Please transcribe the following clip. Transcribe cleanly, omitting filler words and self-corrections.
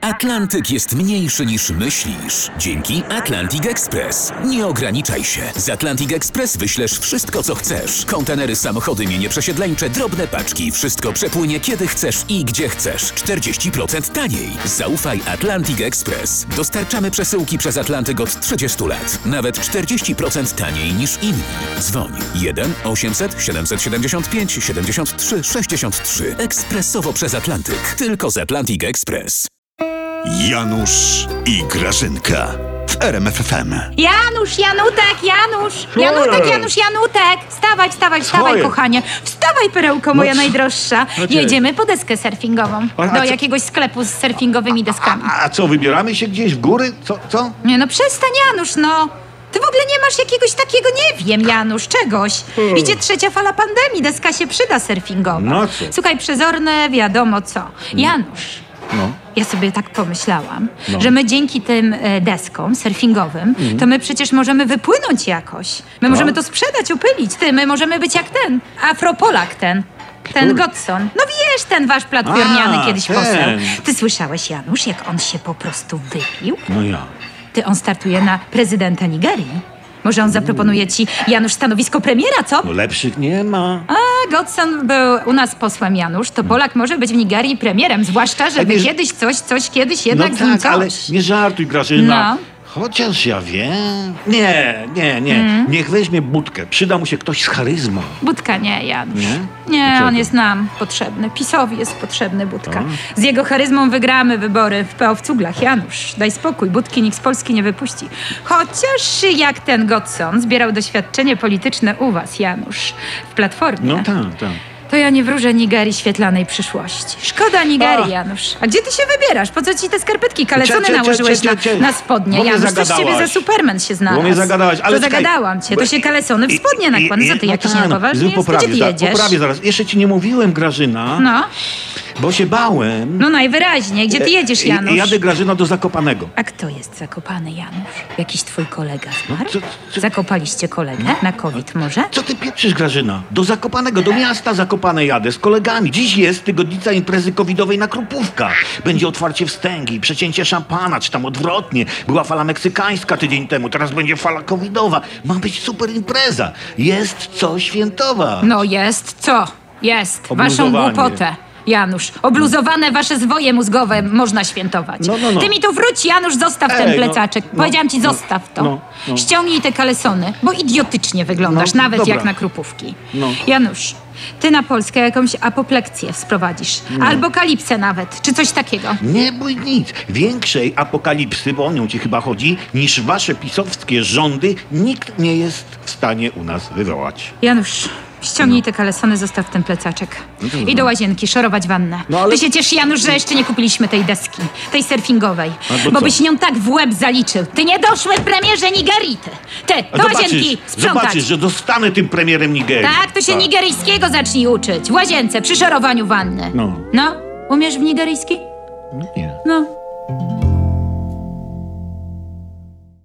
Atlantyk jest mniejszy niż myślisz. Dzięki Atlantic Express. Nie ograniczaj się. Z Atlantic Express wyślesz wszystko, co chcesz. Kontenery, samochody, mienie przesiedleńcze, drobne paczki. Wszystko przepłynie kiedy chcesz i gdzie chcesz. 40% taniej. Zaufaj Atlantic Express. Dostarczamy przesyłki przez Atlantyk od 30 lat. Nawet 40% taniej niż inni. Dzwoń 1 800 775 73 63. Ekspresowo przez Atlantyk. Tylko z Atlantic Express. Janusz i Grażynka w RMF FM. Janusz, Janutek, Janusz! Janutek, Janusz, Janutek! Wstawaj, wstawaj, wstawaj, kochanie. Wstawaj, perełko moja najdroższa. Jedziemy po deskę surfingową. Do jakiegoś sklepu z surfingowymi deskami. A co, wybieramy się gdzieś w góry? Co? Nie no, przestań, Janusz, no. Ty w ogóle nie masz jakiegoś takiego, nie wiem, Janusz, czegoś. Idzie trzecia fala pandemii, deska się przyda surfingowa. No co? Słuchaj, przezorne wiadomo co. Janusz. No. Ja sobie tak pomyślałam, że my dzięki tym deskom surfingowym, to my przecież możemy wypłynąć jakoś. My możemy to sprzedać, upylić. My możemy być jak ten, Afropolak ten Godson. No wiesz, ten wasz platformiany kiedyś ten. poseł. Ty słyszałeś, Janusz, jak on się po prostu wypił? No ja. Ty, on startuje na prezydenta Nigerii. Może on zaproponuje ci, Janusz, stanowisko premiera, co? No lepszych nie ma. A Godson był u nas posłem, Janusz. To Polak może być w Nigerii premierem, zwłaszcza, że wiesz- kiedyś coś kiedyś jednak No z nim tak, coś. ale nie żartuj, Grażyna. No. Chociaż ja wiem. Nie. Niech weźmie Budkę. Przyda mu się ktoś z charyzmą. Budka nie, Janusz. Nie? Nie, Dlaczego? on jest nam potrzebny. PiS-owi jest potrzebny Budka. Z jego charyzmą wygramy wybory w PO w cuglach, Janusz. Daj spokój, Budki nikt z Polski nie wypuści. Chociaż jak ten Godson zbierał doświadczenie polityczne u was, Janusz, w Platformie. No tak. To ja nie wróżę Nigerii świetlanej przyszłości. Szkoda Nigerii, Janusz. A gdzie ty się wybierasz? Po co ci te skarpetki kalecone nałożyłeś na spodnie? Bo mnie Janusz, coś z ciebie za zagadałaś. Superman się znalazł. Bo mnie zagadałaś, ale To czekaj, zagadałam cię. bo- To się kalesony w spodnie nakłada. Co ty jakiś niepoważny jest? Gdzie ty jedziesz? Poprawię zaraz. Jeszcze ci nie mówiłem, Grażyna, No, bo się bałem. no najwyraźniej. Gdzie ty jedziesz, Janusz? Jadę, Grażyna, do Zakopanego. A kto jest zakopany, Janusz? Jakiś twój kolega zmarł? co- Zakopaliście kolegę? Na COVID może? Co ty pieprzysz, Grażyna? Do Zakopanego, do miasta Zakopane jadę z kolegami. Dziś jest tygodnica imprezy covidowej na Krupówkach. Będzie otwarcie wstęgi, przecięcie szampana, czy tam odwrotnie. Była fala meksykańska tydzień temu, teraz będzie fala covidowa. Ma być super impreza. Jest co świętować. No jest, co? Jest. Waszą Obluzowanie. głupotę. Janusz, obluzowane wasze zwoje mózgowe można świętować. No. Ty mi tu wróć, Janusz, zostaw ten Ej, no, plecaczek. no, Powiedziałam ci, no, zostaw to. no. Ściągnij te kalesony, bo idiotycznie wyglądasz, No, nawet dobra. jak na krupówki. No. Janusz, ty na Polskę jakąś apoplekcję sprowadzisz. Albo kalipsę nawet, czy coś takiego. Nie bój nic. Większej apokalipsy, bo o nią ci chyba chodzi, niż wasze pisowskie rządy nikt nie jest w stanie u nas wywołać. Janusz, ściągnij te kalesony, zostaw ten plecaczek. I do łazienki, szorować wannę. No ale- Ty się ciesz, Janusz, że jeszcze nie kupiliśmy tej deski, tej surfingowej. Albo Bo co? byś nią tak w łeb zaliczył. Ty nie doszły premierze Nigerii, ty! Ty, do łazienki, sprzątać! zobaczysz, że dostanę tym premierem Nigerii. Tak, to się nigeryjskiego zacznij uczyć. W łazience, przy szorowaniu wanny. No. No, umiesz w nigeryjski? Nie. No,